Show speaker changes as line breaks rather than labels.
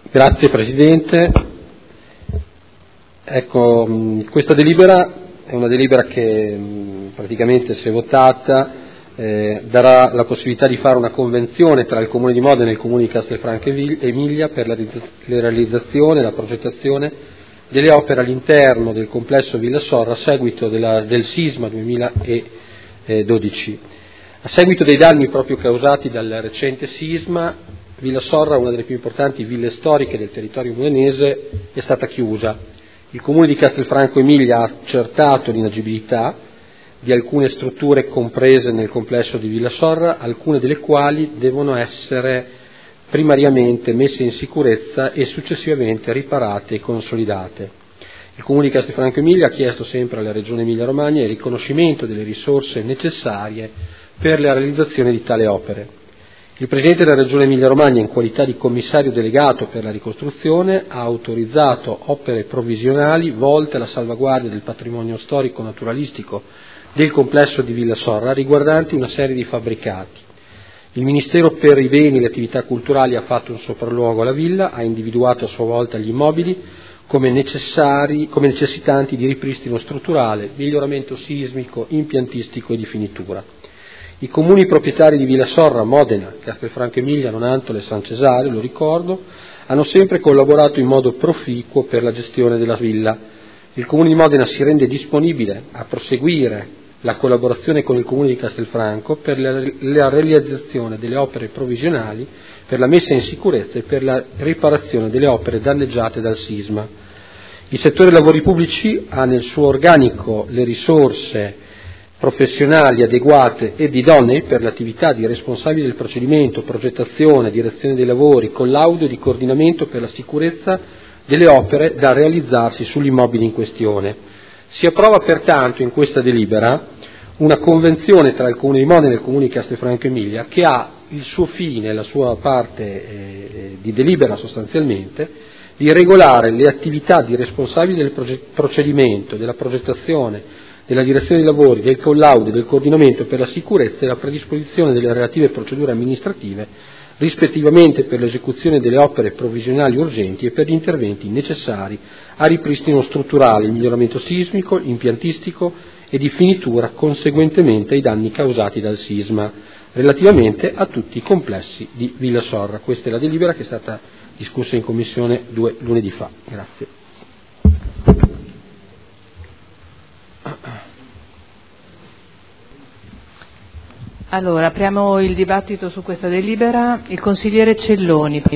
Grazie Presidente. Ecco, questa delibera è una delibera che praticamente, se votata, darà la possibilità di fare una convenzione tra il Comune di Modena e il Comune di Castelfranco Emilia per la realizzazione e la progettazione delle opere all'interno del complesso Villa Sorra a seguito del sisma 2012. A seguito dei danni proprio causati dal recente sisma, Villa Sorra, una delle più importanti ville storiche del territorio modenese, è stata chiusa. Il Comune di Castelfranco Emilia ha accertato l'inagibilità di alcune strutture comprese nel complesso di Villa Sorra, alcune delle quali devono essere primariamente messe in sicurezza e successivamente riparate e consolidate. Il Comune di Castelfranco Emilia ha chiesto sempre alla Regione Emilia-Romagna il riconoscimento delle risorse necessarie per la realizzazione di tali opere. Il Presidente della Regione Emilia-Romagna, in qualità di commissario delegato per la ricostruzione, ha autorizzato opere provvisionali volte alla salvaguardia del patrimonio storico-naturalistico del complesso di Villa Sorra, riguardanti una serie di fabbricati. Il Ministero per i beni e le attività culturali ha fatto un sopralluogo alla villa, ha individuato a sua volta gli immobili come necessitanti di ripristino strutturale, miglioramento sismico, impiantistico e di finitura. I comuni proprietari di Villa Sorra, Modena, Castelfranco Emilia, Nonantola e San Cesare, lo ricordo, hanno sempre collaborato in modo proficuo per la gestione della villa. Il Comune di Modena si rende disponibile a proseguire la collaborazione con il Comune di Castelfranco per la realizzazione delle opere provvisionali, per la messa in sicurezza e per la riparazione delle opere danneggiate dal sisma. Il settore lavori pubblici ha nel suo organico le risorse professionali adeguate ed idonei per l'attività di responsabili del procedimento, progettazione, direzione dei lavori, collaudo e di coordinamento per la sicurezza delle opere da realizzarsi sugli immobili in questione. Si approva pertanto in questa delibera una convenzione tra il Comune di Modena e il Comune di Castelfranco Emilia che ha il suo fine, la sua parte di delibera sostanzialmente, di regolare le attività di responsabili del procedimento, della progettazione, della direzione dei lavori, del collaudo e del coordinamento per la sicurezza e la predisposizione delle relative procedure amministrative, rispettivamente per l'esecuzione delle opere provvisionali urgenti e per gli interventi necessari a ripristino strutturale, il miglioramento sismico, impiantistico e di finitura conseguentemente ai danni causati dal sisma, relativamente a tutti i complessi di Villa Sorra. Questa è la delibera che è stata discussa in Commissione 2 lunedì fa. Grazie.
Allora, apriamo il dibattito su questa delibera. Il consigliere Celloni.